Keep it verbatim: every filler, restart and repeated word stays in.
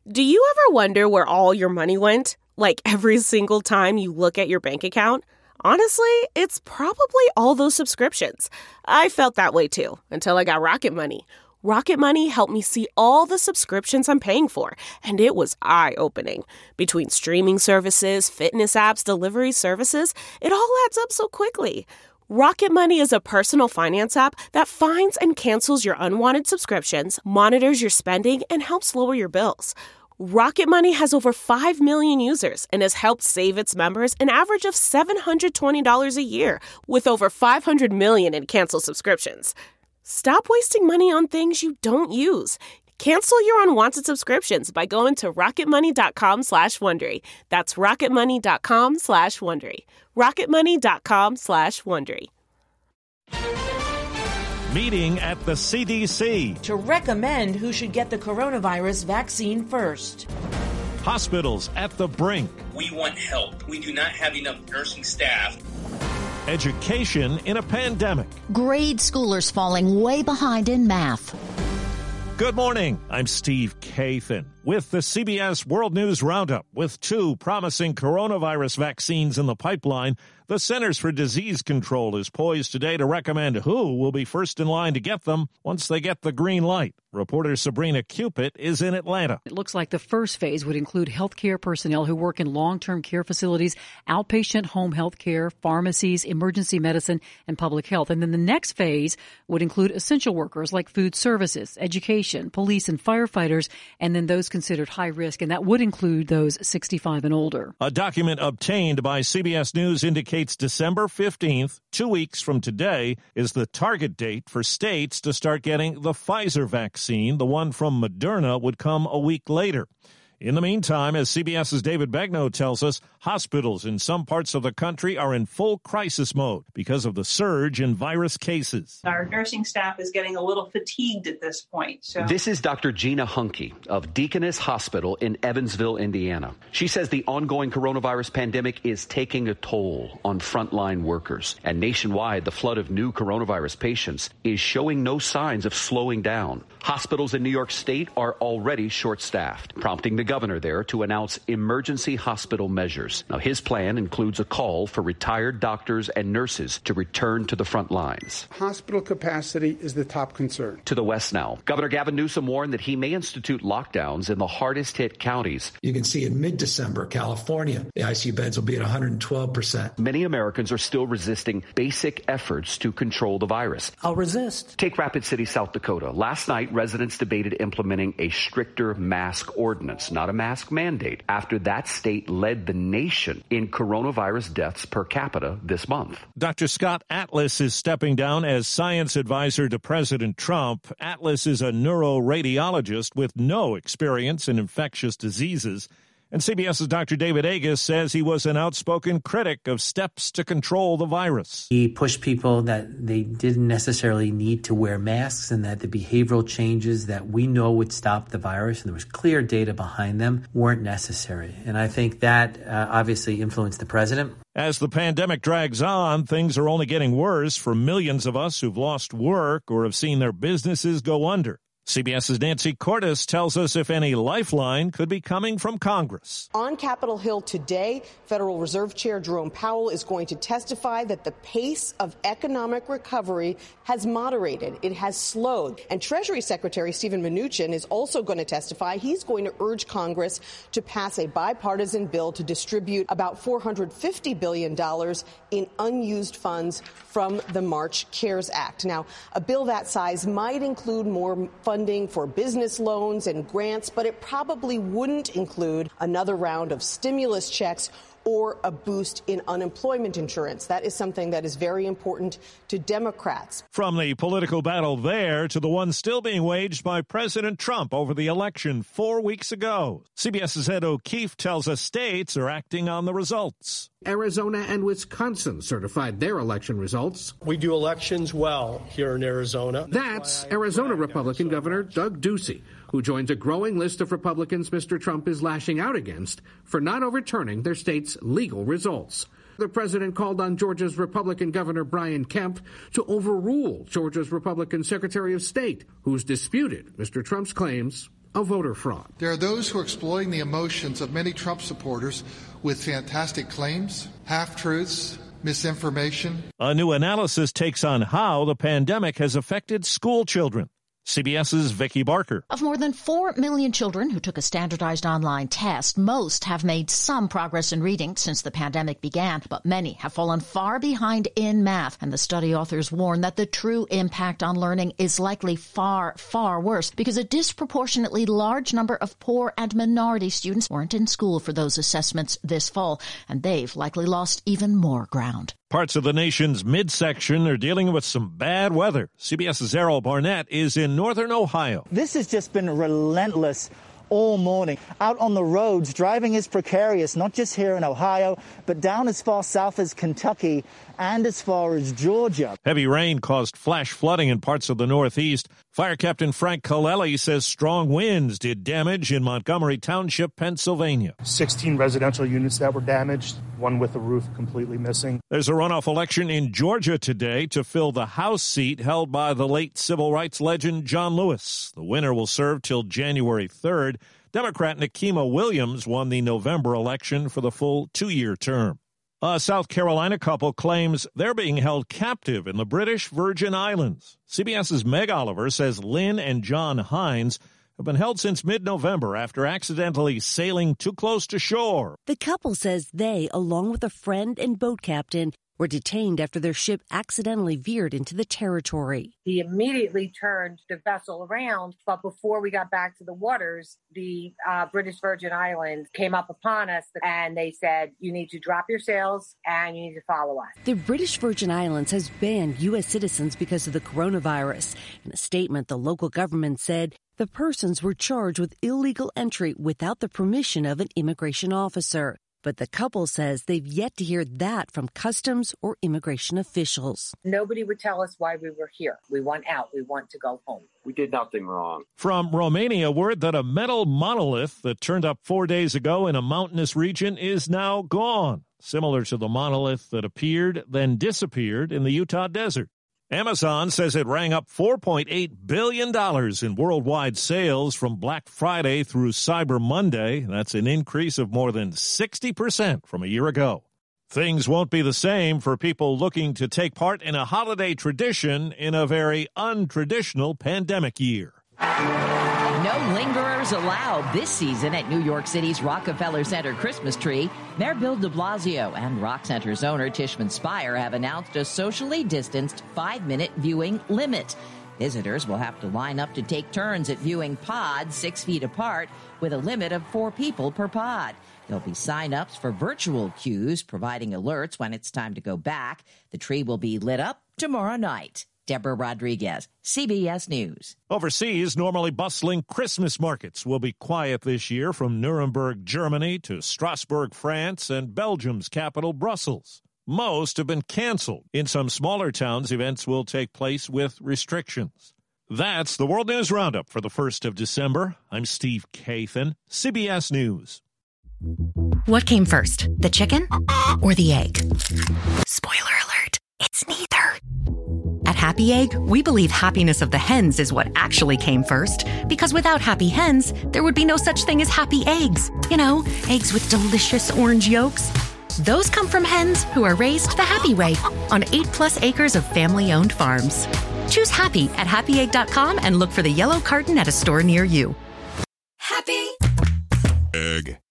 Do you ever wonder where all your money went? Like every single time you look at your bank account? Honestly, it's probably all those subscriptions. I felt that way too, until I got Rocket Money. Rocket Money helped me see all the subscriptions I'm paying for, and it was eye-opening. Between streaming services, fitness apps, delivery services, it all adds up so quickly. Rocket Money is a personal finance app that finds and cancels your unwanted subscriptions, monitors your spending, and helps lower your bills. Rocket Money has over five million users and has helped save its members an average of seven hundred twenty dollars a year, with over five hundred million in canceled subscriptions. Stop wasting money on things you don't use. Cancel your unwanted subscriptions by going to rocketmoney.com slash Wondery. That's rocketmoney.com slash Wondery. rocketmoney.com slash Wondery. Meeting at the C D C to recommend who should get the coronavirus vaccine first. Hospitals at the brink. We want help. We do not have enough nursing staff. Education in a pandemic. Grade schoolers falling way behind in math. Good morning. I'm Steve Kathan with the C B S World News Roundup. With two promising coronavirus vaccines in the pipeline, the Centers for Disease Control is poised today to recommend who will be first in line to get them once they get the green light. Reporter Sabrina Cupit is in Atlanta. It looks like the first phase would include healthcare personnel who work in long-term care facilities, outpatient home health care, pharmacies, emergency medicine, and public health. And then the next phase would include essential workers like food services, education, police, and firefighters, and then those considered high risk, and that would include those sixty-five and older. A document obtained by C B S News indicates December fifteenth, two weeks from today, is the target date for states to start getting the Pfizer vaccine. The one from Moderna would come a week later. In the meantime, as CBS's David Begnaud tells us, hospitals in some parts of the country are in full crisis mode because of the surge in virus cases. Our nursing staff is getting a little fatigued at this point. So this is Doctor Gina Hunke of Deaconess Hospital in Evansville, Indiana. She says the ongoing coronavirus pandemic is taking a toll on frontline workers. And nationwide, the flood of new coronavirus patients is showing no signs of slowing down. Hospitals in New York State are already short-staffed, prompting the governor there to announce emergency hospital measures. Now, his plan includes a call for retired doctors and nurses to return to the front lines. Hospital capacity is the top concern. To the west now, Governor Gavin Newsom warned that he may institute lockdowns in the hardest hit counties. You can see in mid-December, California, the I C U beds will be at one hundred twelve percent. Many Americans are still resisting basic efforts to control the virus. I'll resist. Take Rapid City, South Dakota. Last night, residents debated implementing a stricter mask ordinance, not a mask mandate, after that state led the nation in coronavirus deaths per capita this month. Doctor Scott Atlas is stepping down as science advisor to President Trump. Atlas is a neuroradiologist with no experience in infectious diseases. And CBS's Doctor David Agus says he was an outspoken critic of steps to control the virus. He pushed people that they didn't necessarily need to wear masks and that the behavioral changes that we know would stop the virus, and there was clear data behind them, weren't necessary. And I think that uh, obviously influenced the president. As the pandemic drags on, things are only getting worse for millions of us who've lost work or have seen their businesses go under. CBS's Nancy Cordes tells us if any lifeline could be coming from Congress. On Capitol Hill today, Federal Reserve Chair Jerome Powell is going to testify that the pace of economic recovery has moderated. It has slowed. And Treasury Secretary Steven Mnuchin is also going to testify. He's going to urge Congress to pass a bipartisan bill to distribute about four hundred fifty billion dollars in unused funds from the March CARES Act. Now, a bill that size might include more funding for business loans and grants, but it probably wouldn't include another round of stimulus checks or a boost in unemployment insurance. That is something that is very important to Democrats. From the political battle there to the one still being waged by President Trump over the election four weeks ago. CBS's Ed O'Keefe tells us states are acting on the results. Arizona and Wisconsin certified their election results. We do elections well here in Arizona. That's Arizona Republican Governor Doug Ducey, who joins a growing list of Republicans Mister Trump is lashing out against for not overturning their state's legal results. The president called on Georgia's Republican Governor Brian Kemp to overrule Georgia's Republican Secretary of State, who's disputed Mister Trump's claims of voter fraud. There are those who are exploiting the emotions of many Trump supporters with fantastic claims, half-truths, misinformation. A new analysis takes on how the pandemic has affected school children. CBS's Vicki Barker. Of more than four million children who took a standardized online test, most have made some progress in reading since the pandemic began, but many have fallen far behind in math. And the study authors warn that the true impact on learning is likely far, far worse because a disproportionately large number of poor and minority students weren't in school for those assessments this fall, and they've likely lost even more ground. Parts of the nation's midsection are dealing with some bad weather. CBS's Errol Barnett is in northern Ohio. This has just been relentless all morning. Out on the roads, driving is precarious, not just here in Ohio, but down as far south as Kentucky and as far as Georgia. Heavy rain caused flash flooding in parts of the Northeast. Fire Captain Frank Colelli says strong winds did damage in Montgomery Township, Pennsylvania. sixteen residential units that were damaged, one with the roof completely missing. There's a runoff election in Georgia today to fill the House seat held by the late civil rights legend John Lewis. The winner will serve till January third. Democrat Nikema Williams won the November election for the full two-year term. A South Carolina couple claims they're being held captive in the British Virgin Islands. CBS's Meg Oliver says Lynn and John Hines have been held since mid-November after accidentally sailing too close to shore. The couple says they, along with a friend and boat captain, were detained after their ship accidentally veered into the territory. He immediately turned the vessel around, but before we got back to the waters, the uh, British Virgin Islands came up upon us and they said, you need to drop your sails and you need to follow us. The British Virgin Islands has banned U S citizens because of the coronavirus. In a statement, the local government said the persons were charged with illegal entry without the permission of an immigration officer. But the couple says they've yet to hear that from customs or immigration officials. Nobody would tell us why we were here. We want out. We want to go home. We did nothing wrong. From Romania, word that a metal monolith that turned up four days ago in a mountainous region is now gone, similar to the monolith that appeared, then disappeared in the Utah desert. Amazon says it rang up four point eight billion dollars in worldwide sales from Black Friday through Cyber Monday. That's an increase of more than sixty percent from a year ago. Things won't be the same for people looking to take part in a holiday tradition in a very untraditional pandemic year. No lingerers allowed this season at New York City's Rockefeller Center Christmas tree. Mayor Bill de Blasio and Rock Center's owner Tishman Speyer have announced a socially distanced five-minute viewing limit. Visitors will have to line up to take turns at viewing pods six feet apart with a limit of four people per pod. There'll be sign-ups for virtual queues, providing alerts when it's time to go back. The tree will be lit up tomorrow night. Deborah Rodriguez, C B S News. Overseas, normally bustling Christmas markets will be quiet this year from Nuremberg, Germany to Strasbourg, France, and Belgium's capital, Brussels. Most have been canceled. In some smaller towns, events will take place with restrictions. That's the World News Roundup for the first of December. I'm Steve Kathan, C B S News. What came first, the chicken or the egg? Spoiler alert, it's neither. At Happy Egg, we believe happiness of the hens is what actually came first, because without happy hens, there would be no such thing as happy eggs. You know, eggs with delicious orange yolks. Those come from hens who are raised the happy way on eight plus acres of family-owned farms. Choose happy at happy egg dot com and look for the yellow carton at a store near you. Happy Egg.